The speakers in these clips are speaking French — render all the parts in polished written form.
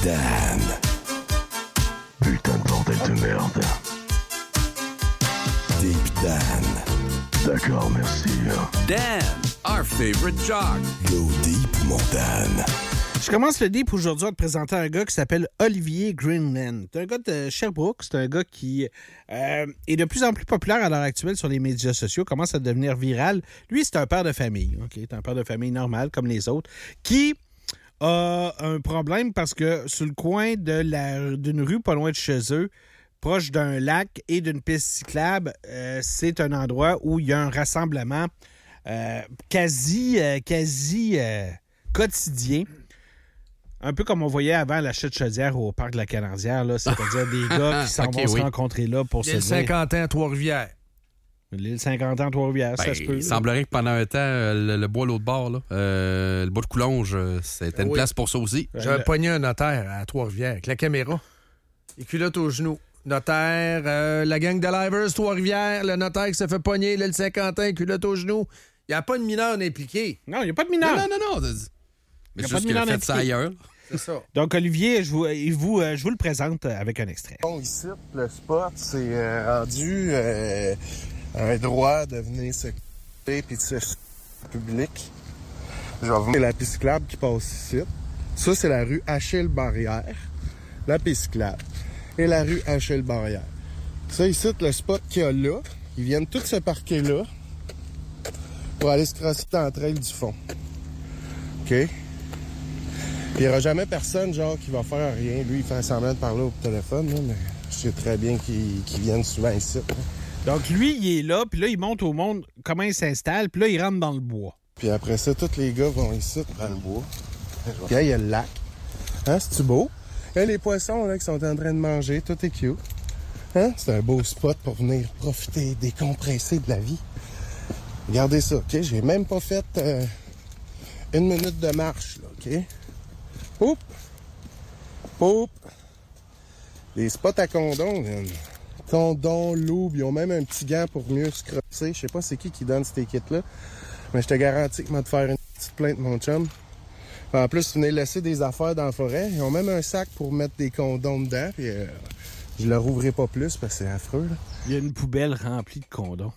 Dan. Putain de bordel de merde. Deep Dan. D'accord, merci. Dan, our favorite jock. Go deep, mon Dan. Je commence le deep aujourd'hui en te présentant un gars qui s'appelle Olivier Greenland. C'est un gars de Sherbrooke. C'est un gars qui est de plus en plus populaire à l'heure actuelle sur les médias sociaux, commence à devenir viral. Lui, c'est un père de famille. OK? C'est un père de famille normal, comme les autres, qui a un problème parce que sur le coin d'une rue pas loin de chez eux, proche d'un lac et d'une piste cyclable, c'est un endroit où il y a un rassemblement quasi quotidien. Un peu comme on voyait avant la chute chaudière au parc de la Canardière, là, c'est-à-dire des gars qui s'en vont se rencontrer là pour se dire. L'île Saint-Quentin à Trois-Rivières. L'île Saint-Quentin à Trois-Rivières, ça se peut. Il semblerait que pendant un temps, le bois l'autre bord, là, le bois de Coulonge, c'était une place pour ça aussi. J'ai pogné un notaire à Trois-Rivières avec la caméra. Les culottes aux genoux. Notaire, la gang de Livers, Trois-Rivières, le notaire qui s'est fait pogner, l'île Saint-Quentin, culotte aux genoux. Il n'y a pas de mineur impliqué. Non, il n'y a pas de mineur. Non. Mais Y a c'est pas juste de qu'il a mineur fait ça ailleurs. C'est ça. Donc, Olivier, je vous le présente avec un extrait. Bon, ici, le spot, c'est rendu un droit de venir s'occuper puis de se public. Je vais vous montrer la piste cyclable qui passe ici. Ça, c'est la rue Achille-Barrière, la piste cyclable, et la rue Achille-Barrière. Ça, ici, le spot qu'il y a là, ils viennent tous se parquer là pour aller se crosser dans le trail du fond. OK? Il n'y aura jamais personne, genre, qui va faire rien. Lui, il fait semblant de parler au téléphone, là, mais je sais très bien qu'ils viennent souvent ici. Là. Donc, lui, il est là, puis là, il montre au monde comment il s'installe, puis là, il rentre dans le bois. Puis après ça, tous les gars vont ici, dans le bois. Puis là, il y a le lac. Hein, c'est-tu beau? Il y a les poissons, là, qui sont en train de manger. Tout est cute. Hein? C'est un beau spot pour venir profiter, décompresser de la vie. Regardez ça, OK? J'ai même pas fait une minute de marche, là, OK? Poup! Poup! Les spots à condom, man. Condom, loup, ils ont même un petit gant pour mieux se crosser. Je sais pas c'est qui donne ces kits-là, mais je te garantis qu'ils vont te faire une petite plainte, mon chum. En plus, venez laisser des affaires dans la forêt. Ils ont même un sac pour mettre des condoms dedans, puis je le rouvrirai pas plus parce que c'est affreux, là. Il y a une poubelle remplie de condoms.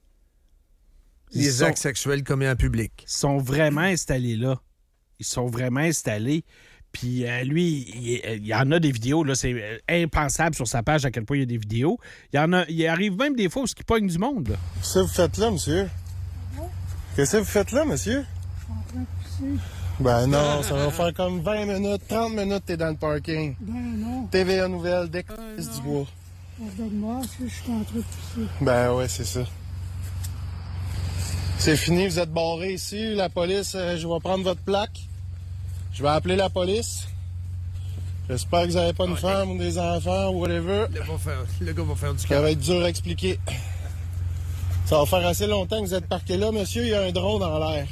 Les actes sexuels commis en public. Ils sont vraiment installés là. Ils sont vraiment installés. Puis lui, il y en a des vidéos, là, c'est impensable sur sa page à quel point il y a des vidéos. Il arrive même des fois où il pogne du monde. Là. Qu'est-ce que vous faites là, monsieur? Qu'est-ce que vous faites là, monsieur? Je suis en train de pisser. Ben non, ça va faire comme 20 minutes, 30 minutes, t'es dans le parking. Ben non, TVA Nouvelle, décollisse du bois. pardonne-moi, je suis en train de pisser. Ben ouais, c'est ça. C'est fini, vous êtes barré ici. La police, je vais prendre votre plaque. Je vais appeler la police. J'espère que vous n'avez pas une femme ou des enfants ou whatever. Le gars va faire du Ça cœur. va être dur à expliquer. Ça va faire assez longtemps que vous êtes parqué là, monsieur. Il y a un drone dans l'air.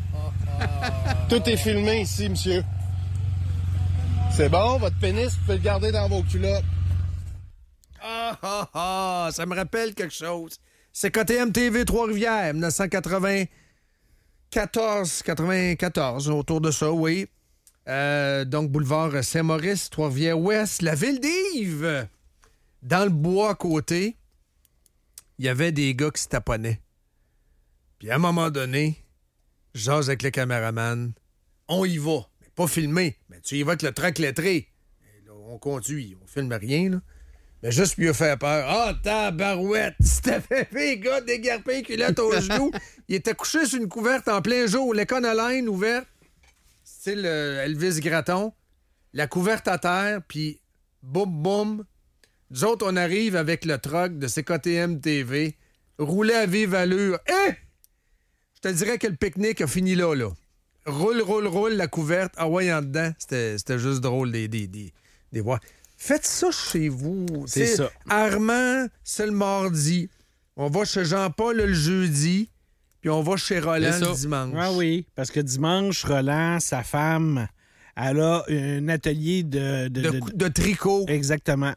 Tout est filmé ici, monsieur. C'est bon, votre pénis, vous pouvez le garder dans vos culottes. Ça me rappelle quelque chose. C'est KTM TV Trois-Rivières, 1994, autour de ça, oui. Donc, boulevard Saint-Maurice, Trois-Rivières-Ouest, la ville d'Yves. Dans le bois à côté, il y avait des gars qui se taponnaient. Puis à un moment donné, je jase avec le caméraman. On y va. Mais pas filmé. Mais tu y vas avec le trac lettré. Et là, on conduit. On filme rien, là. Mais juste mieux faire peur. Ah, tabarouette! C'était fait, les gars, dégarpés, culotte aux genoux. Il était couché sur une couverte en plein jour. L'Econoline ouverte. Style Elvis Gratton. La couverte à terre, puis boum, boum. Nous autres, on arrive avec le truck de CKTM TV. Rouler à vive allure. Eh! Je te dirais que le pique-nique a fini là. Roule, la couverte. Ah ouais, en dedans. C'était juste drôle des voix. Faites ça chez vous. C'est ça. Armand, c'est le mardi. On va chez Jean-Paul le jeudi. Puis on va chez Roland le dimanche. Ah oui, parce que dimanche, Roland, sa femme, elle a un atelier de tricot. Exactement.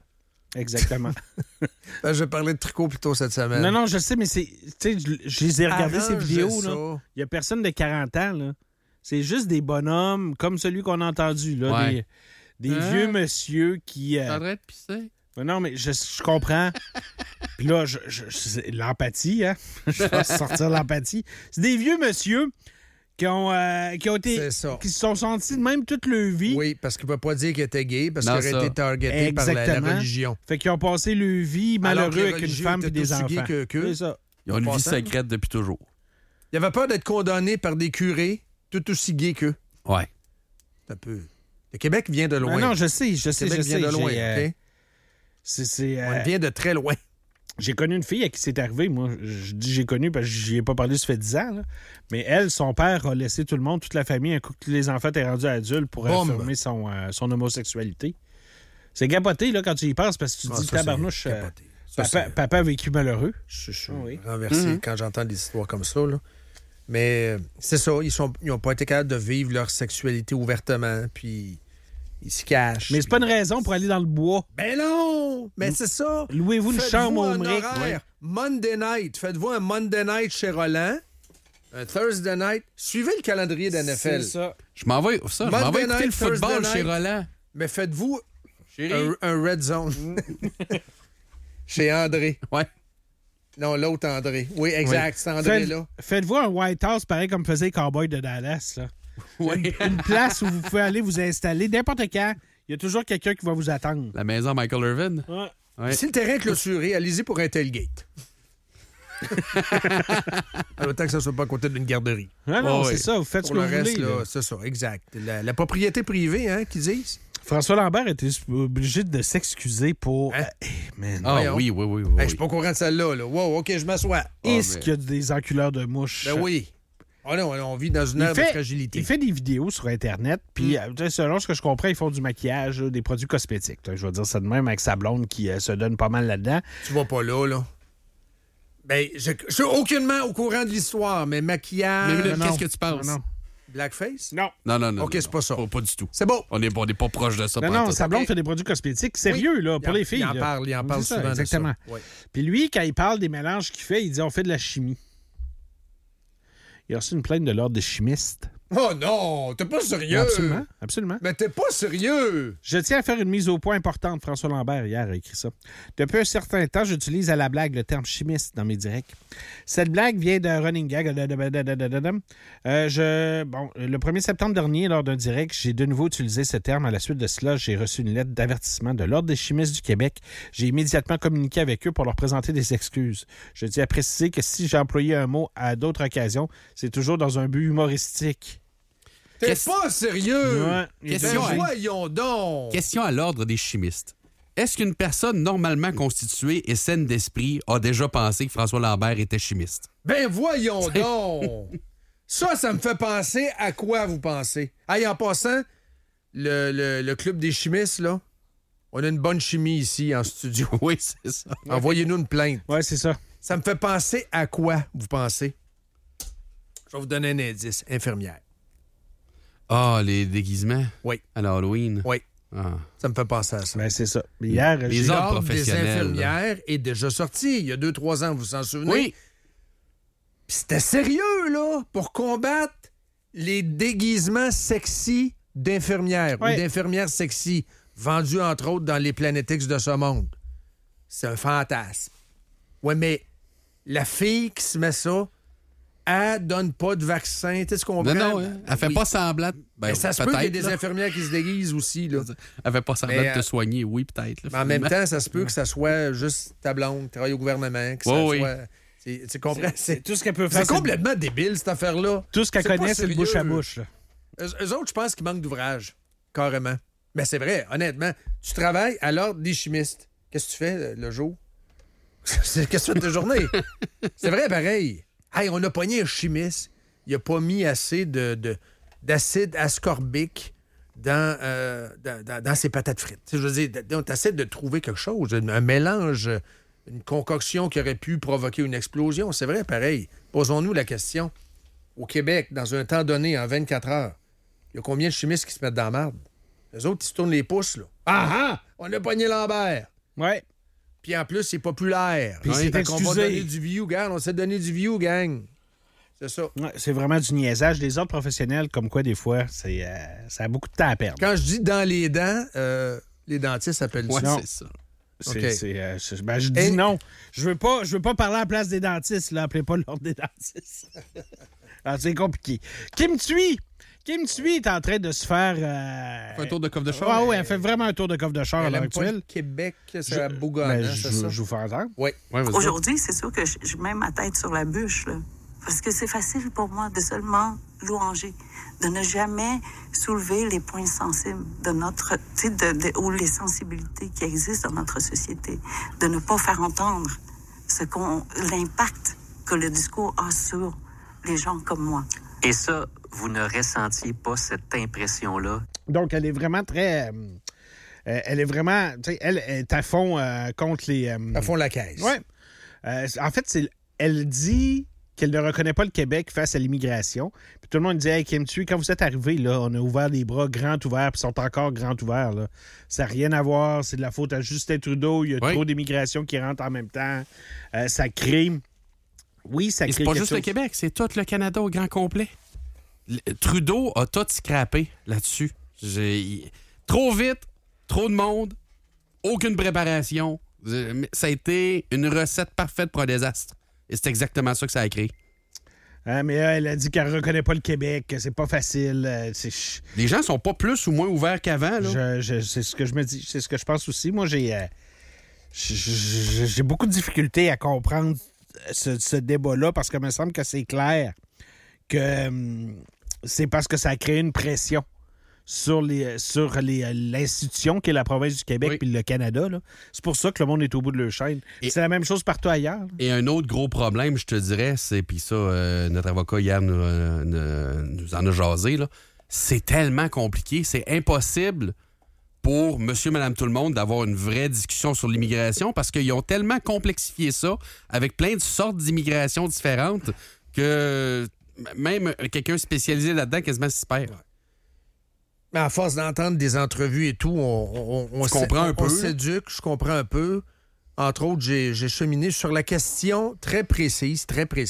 Je parlais de tricot plus tôt cette semaine. Non, je sais, mais c'est. Tu sais, je les ai regardés, ces vidéos. Ça. Il n'y a personne de 40 ans, là. C'est juste des bonhommes comme celui qu'on a entendu, là. Ouais. Des vieux monsieur qui... T'es en train de pisser? Non, mais je comprends. Puis là, c'est l'empathie, hein? Je vais sortir l'empathie. C'est des vieux monsieur qui ont été... C'est ça. Qui se sont sentis de même toute leur vie. Oui, parce qu'il ne peut pas dire qu'ils étaient gays, parce Non, qu'ils auraient été targetés par la Exactement. religion. Fait qu'ils ont passé leur vie Alors que malheureux les avec une religieux femme et étaient des aussi gays enfants. qu'eux. C'est ça. Ils ont une vie Passant. secrète depuis toujours. Il avait peur d'être condamné par des curés tout aussi gays qu'eux. Ouais. Un peu. Le Québec vient de loin. Non, je sais. Le Québec vient de loin, J'ai, OK? c'est, On vient de très loin. J'ai connu une fille à qui c'est arrivé. Moi, je dis j'ai connu parce que j'y ai pas parlé, ça fait 10 ans. Là. Mais elle, son père a laissé tout le monde, toute la famille, un coup que les enfants étaient rendus adultes pour Boum. affirmer son homosexualité. C'est capoté là, quand tu y penses parce que tu te dis, tabarnouche, papa a vécu malheureux. Je suis Oui. renversé quand j'entends des histoires comme ça. Là. Mais c'est ça, ils n'ont pas été capables de vivre leur sexualité ouvertement, puis ils se cachent. Mais c'est pas une raison pour aller dans le bois. Ben non! Mais c'est ça! Louez-vous une chambre au un MREC. horaire. Monday night. Faites-vous un Monday night chez Roland, un Thursday night. Suivez le calendrier de NFL. C'est ça. Je m'en vais écouter Monday le night, football Thursday chez night. Roland. Mais faites-vous Chérie? un red zone. Chez André. Ouais. Non, l'autre André. Oui, exact. C'est André, là. Faites-vous un White House pareil comme faisait les Cowboys de Dallas. Là. Une place où vous pouvez aller vous installer n'importe quand. Il y a toujours quelqu'un qui va vous attendre. La maison Michael Irvin. Ouais. Ouais. Si le terrain est clôturé, allez-y pour un tailgate. Autant que ça ne soit pas à côté d'une garderie. Non, Oh, c'est oui. ça. Vous faites ce Pour que le vous reste, voulez. là, là. c'est ça, exact. La propriété privée, hein, qu'ils disent. François Lambert était obligé de s'excuser pour... Hein? Man. Ah Voyons. oui. Hey, je suis pas au courant de celle-là. Là. Wow, OK, je m'assois. Est-ce mais- qu'il y a des enculeurs de mouches? Ben oui. Oh non, on vit dans une ère de fragilité. Il fait des vidéos sur Internet, puis selon ce que je comprends, ils font du maquillage, des produits cosmétiques. Je vais dire ça de même avec sa blonde qui se donne pas mal là-dedans. Tu vas pas là, là. Ben, je suis aucunement au courant de l'histoire, mais maquillage... Mais non. qu'est-ce que tu penses? Non. Blackface? Non. Non. OK, c'est pas ça. Pas du tout. C'est beau. On n'est pas proche de ça. Non, pantoute. sa blonde OK. fait des produits cosmétiques sérieux, là, pour les filles. Il en là. parle C'est ça, souvent exactement. de ça. Ouais. Puis lui, quand il parle des mélanges qu'il fait, il dit on fait de la chimie. Il a reçu une plainte de l'ordre des chimistes. Oh non, t'es pas sérieux? Absolument, absolument. Mais t'es pas sérieux? Je tiens à faire une mise au point importante. François Lambert, hier, a écrit ça. Depuis un certain temps, j'utilise à la blague le terme chimiste dans mes directs. Cette blague vient d'un running gag. Le 1er septembre dernier, lors d'un direct, j'ai de nouveau utilisé ce terme. À la suite de cela, j'ai reçu une lettre d'avertissement de l'Ordre des chimistes du Québec. J'ai immédiatement communiqué avec eux pour leur présenter des excuses. Je tiens à préciser que si j'ai employé un mot à d'autres occasions, c'est toujours dans un but humoristique. T'es Qu'est-ce- pas sérieux? Ouais, Question, Ben hein? voyons donc! Question à l'ordre des chimistes. Est-ce qu'une personne normalement constituée et saine d'esprit a déjà pensé que François Lambert était chimiste? Ben voyons donc! Ça me fait penser à quoi vous pensez? Hey, en passant, le club des chimistes, là, on a une bonne chimie ici en studio. Oui, c'est ça. Envoyez-nous une plainte. Ouais, c'est ça. Ça me fait penser à quoi, vous pensez? Je vais vous donner un indice. Infirmière. Ah, les déguisements? Oui. À l'Halloween? Oui. Ah. Ça me fait penser à ça. Ben, c'est ça. Hier, Les j'ai... ordres L'ordre des professionnels, infirmières est déjà sorti il y a 2-3 ans, vous vous en souvenez? Oui. Puis c'était sérieux, là, pour combattre les déguisements sexy d'infirmières Ouais. ou d'infirmières sexy, vendues entre autres dans les Planetix de ce monde. C'est un fantasme. Ouais, mais la fille qui se met ça, elle donne pas de vaccin. Tu sais ce qu'on Non, non, hein. Elle fait Oui. pas semblant. Ben, Mais ça se peut qu'il y ait peut-être, des là. infirmières qui se déguisent aussi, là. Elle fait pas semblant Mais, de te soigner, oui, peut-être. là, Mais en même finalement. temps, ça se peut que ça soit juste ta blonde qui travaille au gouvernement, que ça Oui, oui. soit... Tu comprends? C'est tout ce qu'elle peut faire. C'est complètement débile, cette affaire-là. Tout ce qu'elle C'est pas connaît, c'est le sérieux. bouche à bouche. là. Eux autres, je pense qu'ils manquent d'ouvrage, carrément. Mais c'est vrai, honnêtement. Tu travailles à l'ordre des chimistes. Qu'est-ce que tu fais le jour? Qu'est-ce que tu fais de ta journée? C'est vrai, pareil. Hey, on a pogné un chimiste. Il a pas mis assez d'acide ascorbique dans ses patates frites. Tu sais, je veux dire, on essaie de trouver quelque chose, un mélange, une concoction qui aurait pu provoquer une explosion. C'est vrai, pareil. Posons-nous la question. Au Québec, dans un temps donné, en 24 heures, il y a combien de chimistes qui se mettent dans la marde? Les autres, ils se tournent les pouces, là. Ah! On a pogné Lambert! Ouais. Puis en plus, c'est populaire. Puis il s'est Fait qu'on va excusé. donner du view, gang. On s'est donné du view, gang. C'est ça. Ouais, c'est vraiment du niaisage. Les autres professionnels, comme quoi, des fois, ça a beaucoup de temps à perdre. Quand je dis dans les dents, les dentistes s'appellent Ouais, Non. c'est ça. Je dis non. Je veux pas parler à la place des dentistes. Là. Appelez pas l'ordre des dentistes. Alors, c'est compliqué. Kim Thuy est en train de se faire... Un tour de coffre de char. Ah oui, elle fait vraiment un tour de coffre de char à Elle l'heure aime pas actuelle. le Québec, c'est à Bougonne, Ben, c'est ça? je vous fais entendre. Oui. Ouais, vas-y. Aujourd'hui, c'est sûr que je mets ma tête sur la bûche, là. Parce que c'est facile pour moi de seulement louanger, de ne jamais soulever les points sensibles de notre, ou les sensibilités qui existent dans notre société, de ne pas faire entendre l'impact que le discours a sur les gens comme moi. Et ça, vous ne ressentiez pas cette impression-là? Donc, elle est vraiment très... elle est vraiment... Tu sais, elle est à fond contre les... À fond la caisse. Oui. En fait, elle dit qu'elle ne reconnaît pas le Québec face à l'immigration. Puis tout le monde dit, hey, Kim Thuy, quand vous êtes arrivés, là, on a ouvert les bras grands ouverts, puis ils sont encore grands ouverts. Là. Ça n'a rien à voir. C'est de la faute à Justin Trudeau. Il y a trop d'immigration qui rentre en même temps. Ça crée... Oui, ça Et crée c'est pas quelque juste chose. le Québec, c'est tout le Canada au grand complet. Trudeau a tout scrappé là-dessus. Trop vite, trop de monde, aucune préparation. Ça a été une recette parfaite pour un désastre. Et c'est exactement ça que ça a créé. Mais elle a dit qu'elle ne reconnaît pas le Québec, que c'est pas facile. Les gens sont pas plus ou moins ouverts qu'avant. Là. C'est ce que je me dis. C'est ce que je pense aussi. Moi, j'ai beaucoup de difficultés à comprendre ce débat-là parce qu'il me semble que c'est clair que c'est parce que ça a créé une pression sur l'institution qui est la province du Québec puis le Canada. Là. C'est pour ça que le monde est au bout de leur chaîne. C'est la même chose partout ailleurs. Là. Et un autre gros problème, je te dirais, c'est, puis ça, notre avocat hier nous en a jasé, là, c'est tellement compliqué, c'est impossible pour monsieur, madame, tout le monde d'avoir une vraie discussion sur l'immigration parce qu'ils ont tellement complexifié ça avec plein de sortes d'immigration différentes que même quelqu'un spécialisé là-dedans quasiment s'y perd. Mais à force d'entendre des entrevues et tout, on comprend un peu. On s'éduque, je comprends un peu. Entre autres, j'ai cheminé sur la question très précise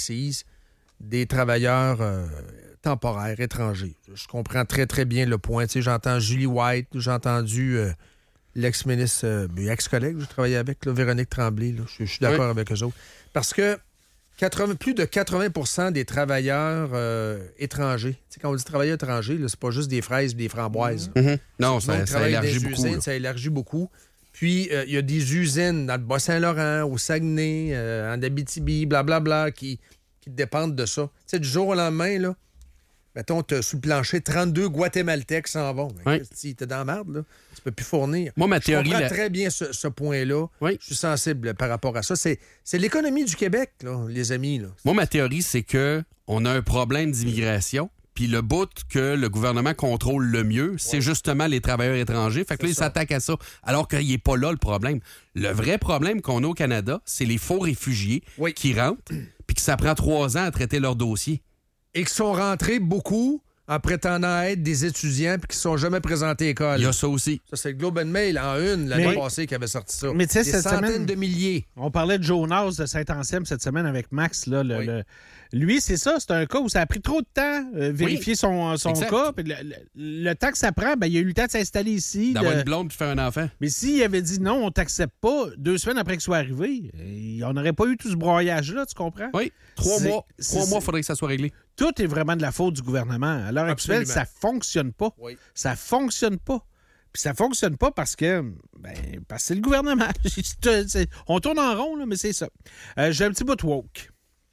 des travailleurs temporaires, étrangers. Je comprends très, très bien le point. Tu sais, j'entends Julie White, j'ai entendu l'ex-ministre, ex-collègue que je travaillais avec, là, Véronique Tremblay. Là, je suis d'accord avec eux autres. Parce que plus de 80% des travailleurs étrangers, tu sais, quand on dit travailleurs étrangers, là, c'est pas juste des fraises et des framboises. Mm-hmm. Non, ça élargit beaucoup. Usines, ça élargit beaucoup. Puis, il y a des usines dans le Bas-Saint-Laurent, au Saguenay, en Abitibi, blablabla, qui dépendent de ça. Tu sais, du jour au lendemain, là, mettons, sous le plancher, 32 Guatémaltèques s'en vont. Si t'es dans la merde, là, tu peux plus fournir. Moi, ma théorie... Je comprends très bien ce point-là. Oui. Je suis sensible par rapport à ça. C'est l'économie du Québec, là, les amis. Là. Moi, ma théorie, c'est que on a un problème d'immigration, puis le bout que le gouvernement contrôle le mieux, c'est justement les travailleurs étrangers. Fait que là, ils s'attaquent à ça, alors qu'il n'est pas là le problème. Le vrai problème qu'on a au Canada, c'est les faux réfugiés qui rentrent, puis que ça prend 3 ans à traiter leur dossier. Et qui sont rentrés beaucoup en prétendant être des étudiants puis qui ne sont jamais présentés à l'école. Il y a ça aussi. Ça, c'est le Globe and Mail en une l'année passée qui avait sorti ça. Mais tu sais, des cette centaines semaine, de milliers. On parlait de Jonas de Saint-Anselme cette semaine avec Max. Là, lui, c'est ça. C'est un cas où ça a pris trop de temps vérifier son cas. Puis le temps que ça prend, il a eu le temps de s'installer ici. D'avoir une blonde puis faire un enfant. Mais s'il avait dit non, on t'accepte pas, 2 semaines après qu'il soit arrivé, on n'aurait pas eu tout ce broyage-là, tu comprends? Oui. 3 mois. 3 mois, il faudrait que ça soit réglé. Tout est vraiment de la faute du gouvernement. À l'heure actuelle, ça fonctionne pas. Oui. Ça fonctionne pas. Puis ça fonctionne pas parce que c'est le gouvernement. On tourne en rond, là, mais c'est ça. J'ai un petit bout de woke.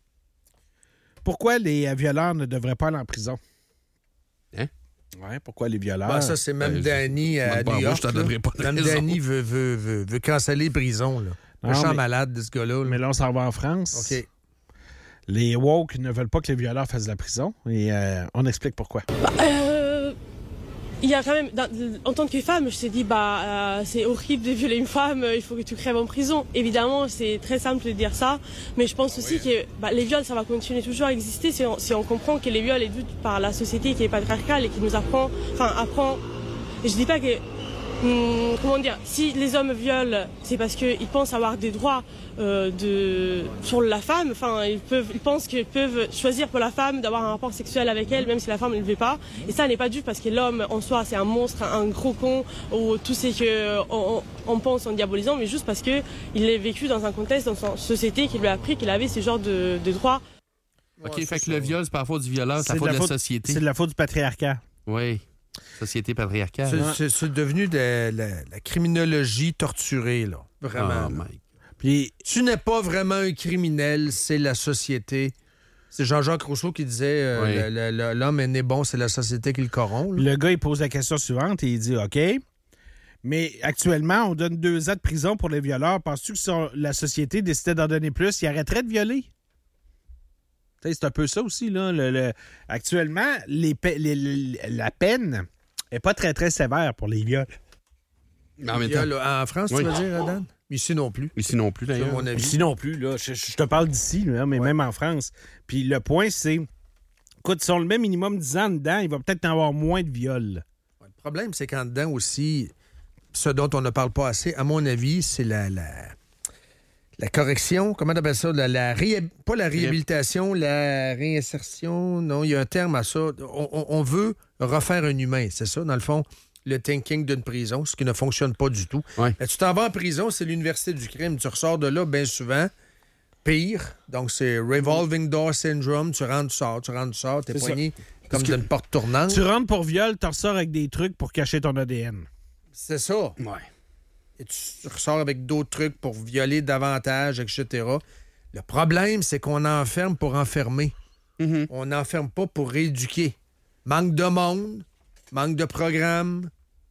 Pourquoi les violeurs ne devraient pas aller en prison? Hein? Ouais, pourquoi les violeurs? Ça, c'est Mme Danny à New York. Je t'en donnerai pas de Mme raison. Danny veut canceller les prisons. Là. Le champ malade de ce gars-là. Mais là, on s'en va en France. OK. Les woke ne veulent pas que les violeurs fassent de la prison. Et on explique pourquoi. Il y a quand même, en tant que femme, je me suis dit, c'est horrible de violer une femme, il faut que tu crèves en prison. Évidemment, c'est très simple de dire ça, mais je pense aussi que les viols, ça va continuer toujours à exister si on comprend que les viols est dû par la société qui est patriarcale et qui nous apprend, je dis pas que comment dire, si les hommes violent, c'est parce qu'ils pensent avoir des droits sur la femme. Enfin, ils pensent qu'ils peuvent choisir pour la femme d'avoir un rapport sexuel avec elle, même si la femme ne le veut pas. Et ça n'est pas dû parce que l'homme en soi, c'est un monstre, un gros con, ou tout ce qu'on pense en diabolisant, mais juste parce qu'il est vécu dans un contexte, dans sa société qui lui a appris qu'il avait ce genre de droits. OK, Ouais, fait c'est que le viol, c'est pas la faute du violeur, c'est la faute de la société. C'est de la faute du patriarcat. Oui. Société patriarcale. C'est devenu de la criminologie torturée, là. Vraiment. Oh my. Puis, Tu n'es pas vraiment un criminel, c'est la société. C'est Jean-Jacques Rousseau qui disait Oui. l'homme est né bon, c'est la société qui le corrompt. là. le gars, il pose la question suivante et il dit OK, mais actuellement, on donne 2 ans de prison pour les violeurs. Penses-tu que si la société décidait d'en donner plus, il arrêterait de violer? Tu sais, c'est un peu ça aussi, là. Actuellement, la peine n'est pas très, très sévère pour les viols. Mais en même Il y a, temps, là, en France, Oui. tu veux dire, Dan? Ici non plus. ici non plus, C'est d'ailleurs. mon avis. Ici non plus, là. Je te parle d'ici, là, mais même en France. Puis le point, c'est, écoute, si on le met minimum 10 ans dedans, il va peut-être en avoir moins de viols. Ouais, le problème, c'est qu'en dedans aussi, ce dont on ne parle pas assez, à mon avis, c'est la correction. Comment on appelle ça? Pas la réhabilitation, la réinsertion. Non, il y a un terme à ça. On veut refaire un humain, c'est ça, dans le fond, le thinking d'une prison, ce qui ne fonctionne pas du tout. Ouais. Tu t'en vas en prison, c'est l'université du crime. Tu ressors de là bien souvent. Pire. Donc, c'est revolving door syndrome. Tu rentres, tu sors. T'es C'est poigné comme Parce que d'une porte tournante. Tu rentres pour viol, tu ressors avec des trucs pour cacher ton ADN. C'est ça. Ouais. Et tu ressors avec d'autres trucs pour violer davantage, etc. Le problème, c'est qu'on enferme pour enfermer. Mhm. On n'enferme pas pour rééduquer. Manque de monde, manque de programme.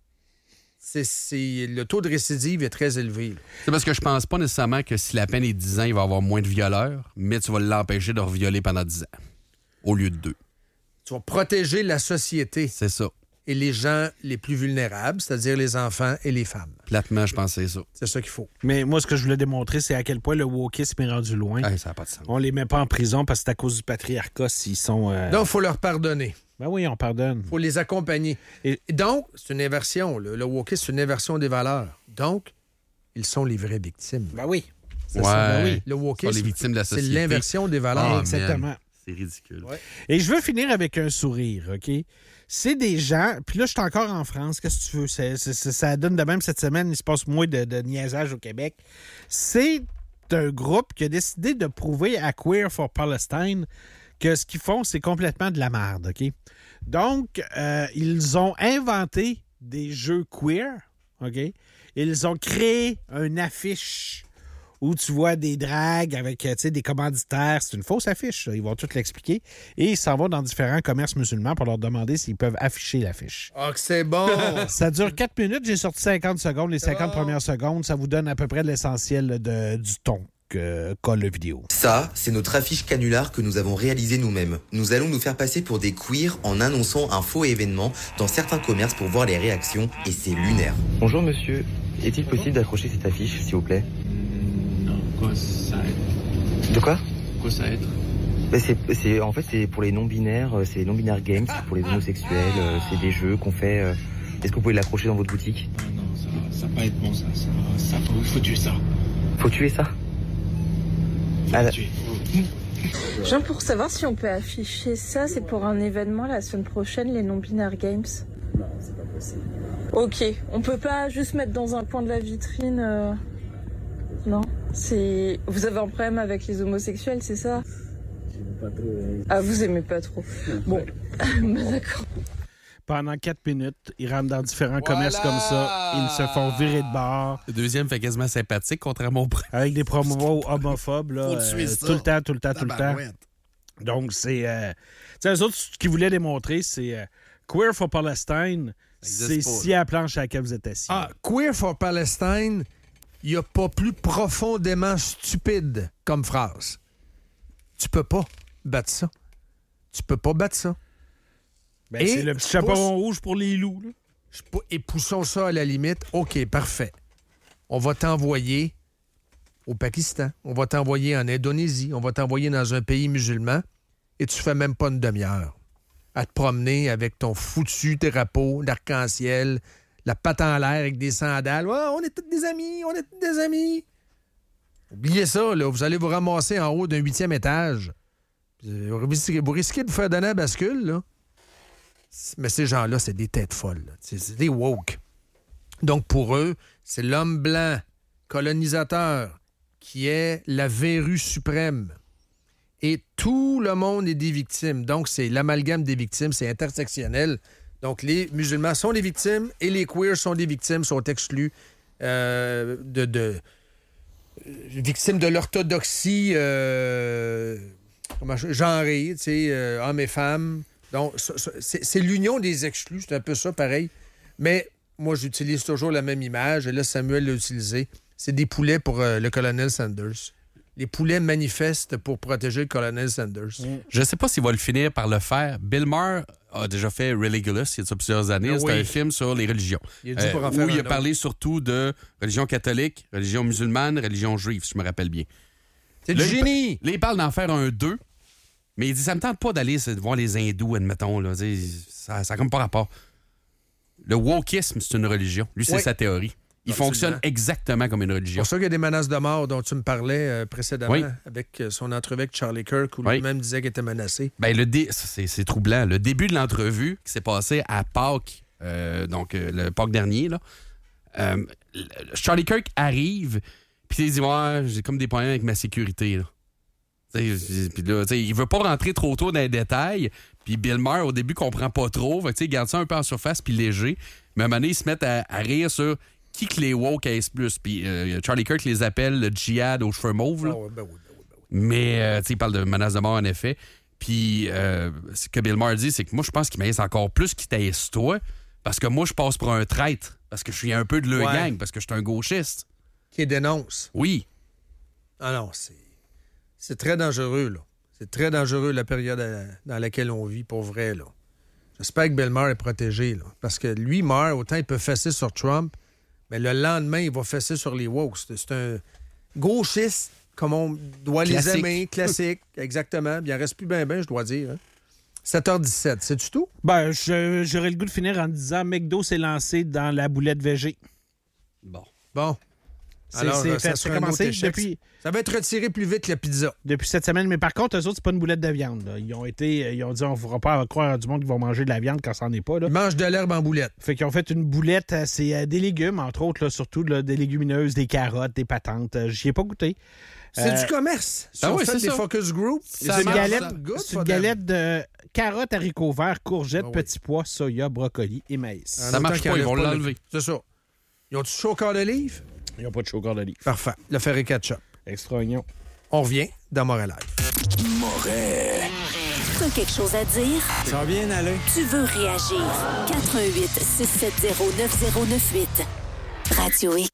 Le taux de récidive est très élevé. Là. C'est parce que je pense pas nécessairement que si la peine est 10 ans, il va y avoir moins de violeurs, mais tu vas l'empêcher de revioler pendant 10 ans, au lieu de 2. Tu vas protéger la société C'est ça. et les gens les plus vulnérables, c'est-à-dire les enfants et les femmes. Platement, je pense que c'est ça. C'est ça qu'il faut. Mais moi, ce que je voulais démontrer, c'est à quel point le wokisme est rendu loin. Hey, ça n'a pas de sens. On les met pas en prison parce que c'est à cause du patriarcat s'ils sont... Donc, il faut leur pardonner. Ben oui, on pardonne. Il faut les accompagner. Et- Et donc, c'est une inversion. Le wokisme, c'est une inversion des valeurs. Donc, ils sont les vraies victimes. Ben oui. Ouais. Ben oui. Le Sont wokisme, les victimes de la c'est société. l'inversion des valeurs. Ah, Exactement. man. C'est ridicule. Ouais. Et je veux finir avec un sourire, OK? C'est des gens... Puis là, je suis encore en France. Qu'est-ce que tu veux? Ça donne de même cette semaine. Il se passe moins de niaisage au Québec. C'est un groupe qui a décidé de prouver à Queer for Palestine que ce qu'ils font, c'est complètement de la merde, OK? Donc, ils ont inventé des jeux queer, OK? Ils ont créé une affiche où tu vois des dragues avec des commanditaires. C'est une fausse affiche, ça. Ils vont tout l'expliquer. Et ils s'en vont dans différents commerces musulmans pour leur demander s'ils peuvent afficher l'affiche. Ah, que c'est bon! Ça dure 4 minutes. J'ai sorti 50 secondes. Les 50 bon. premières secondes, ça vous donne à peu près l'essentiel du ton que colle le vidéo. Ça, c'est notre affiche canular que nous avons réalisé nous-mêmes. Nous allons nous faire passer pour des queers en annonçant un faux événement dans certains commerces pour voir les réactions et c'est lunaire. Bonjour monsieur, est-il possible d'accrocher cette affiche s'il vous plaît? Non, quoi ça aide? De quoi? Quoi ça aide? En fait c'est pour les non-binaires, c'est les non-binaires games, c'est pour les homosexuels, c'est des jeux qu'on fait. Est-ce que vous pouvez l'accrocher dans votre boutique? Ah non, ça va pas être bon ça faut tuer ça. Faut tuer ça? Faut Ah, le tuer. Je viens pour savoir si on peut afficher ça, c'est pour un événement la semaine prochaine, les non-binaire games. Non, c'est pas possible. Ok, on peut pas juste mettre dans un coin de la vitrine. Non, c'est. Vous avez un problème avec les homosexuels, c'est ça? J'aime pas trop. Ah, vous aimez pas trop. Bon, d'accord. Pendant 4 minutes, ils rentrent dans différents commerces comme ça. Ils se font virer de bord. Le deuxième fait quasiment sympathique, contrairement au premier. Avec des promos homophobes, là, Faut tuer ça. tout le temps. Tabarouette. Donc, c'est... tu sais, eux autres, ce qu'ils voulaient démontrer, c'est Queer for Palestine, c'est existe pas, si à la planche à laquelle vous êtes assis. Ah, Queer for Palestine, il n'y a pas plus profondément stupide comme phrase. Tu peux pas battre ça. Tu peux pas battre ça. Ben, c'est le petit chaperon rouge pour les loups. Là. Et poussons ça à la limite. OK, parfait. On va t'envoyer au Pakistan. On va t'envoyer en Indonésie. On va t'envoyer dans un pays musulman. Et tu fais même pas une demi-heure à te promener avec ton foutu drapeau d'arc-en-ciel, la patte en l'air avec des sandales. Ouais, on est tous des amis, on est tous des amis. Oubliez ça, là. Vous allez vous ramasser en haut d'un 8e étage. Vous risquez de vous faire donner la bascule, là. Mais ces gens-là, c'est des têtes folles. Là. C'est des woke. Donc, pour eux, c'est l'homme blanc, colonisateur, qui est la verrue suprême. Et tout le monde est des victimes. Donc, c'est l'amalgame des victimes, c'est intersectionnel. Donc, les musulmans sont des victimes et les queers sont des victimes, sont exclus victimes de l'orthodoxie genrée, tu sais, hommes et femmes. Donc, c'est l'union des exclus, c'est un peu ça, pareil. Mais moi, j'utilise toujours la même image, et là, Samuel l'a utilisé. C'est des poulets pour le colonel Sanders. Les poulets manifestent pour protéger le colonel Sanders. Je ne sais pas s'il va le finir par le faire. Bill Maher a déjà fait Religulous il y a plusieurs années. Oui. C'est un film sur les religions. Il a dit pour en faire où il a un parlé surtout de religion catholique, religion musulmane, religion juive, si je me rappelle bien. C'est du génie! Là, il parle d'en faire un 2, mais il dit ça me tente pas d'aller voir les hindous, admettons. Là. Ça n'a comme pas rapport. Le wokisme, c'est une religion. Lui, c'est sa théorie. Il fonctionne exactement comme une religion. C'est pour ça qu'il y a des menaces de mort dont tu me parlais précédemment avec son entrevue avec Charlie Kirk où lui-même disait qu'il était menacé. Ben, c'est troublant. Le début de l'entrevue qui s'est passé à Pâques, le Pâques dernier, là, Charlie Kirk arrive puis il dit « Ouais, j'ai comme des problèmes avec ma sécurité. » Là. Puis là, il veut pas rentrer trop tôt dans les détails. Puis Bill Maher, au début, comprend pas trop. Fait que, il garde ça un peu en surface puis léger. Mais à un moment donné, ils se mettent à rire sur qui que les woke haïssent plus. Puis Charlie Kirk les appelle le djihad aux cheveux mauves. Là. Oui. Mais il parle de menace de mort, en effet. Puis ce que Bill Maher dit, c'est que moi, je pense qu'il m'haïsse encore plus qu'il t'haïsse toi. Parce que moi, je passe pour un traître. Parce que je suis un peu de leur gang. Parce que je suis un gauchiste. Qui dénonce. Oui. Ah non, c'est très dangereux, là. C'est très dangereux, la période dans laquelle on vit, pour vrai, là. J'espère que Bill Maher est protégé, là. Parce que lui, Maher, autant il peut fesser sur Trump, mais le lendemain, il va fesser sur les woke. C'est un gauchiste, comme on doit les aimer. Classique, exactement. Il en reste plus bien, je dois dire. Hein. 7h17, c'est-tu tout? Ben, j'aurais le goût de finir en disant McDo s'est lancé dans la boulette végé. Bon. Alors, ça sera commencé depuis... Ça va être retiré plus vite que la pizza. Depuis cette semaine. Mais par contre, eux autres, c'est pas une boulette de viande. Là. Ils ont dit, on ne fera pas croire à du monde qui vont manger de la viande quand ça n'en est pas. Là. Ils mangent de l'herbe en boulette. Fait qu'ils ont fait une boulette, c'est des légumes, entre autres, là, surtout là, des légumineuses, des carottes, des patentes. J'y ai pas goûté. C'est du commerce. Ah oui, c'est des ça. focus group. C'est une galette de carottes, haricots verts, courgettes, petits pois, soya, brocoli et maïs. Ça marche pas, ils vont l'enlever. C'est ça. Ils ont du chaud au corps d'olive? Ils n'ont pas de chaud au corps d'olive. Parfait. Le ferré ketchup. Extra oignon. On revient dans Moret Live. Moret. Tu as quelque chose à dire? Ça va bien aller. Tu veux réagir? 88 670 9098. Radio X.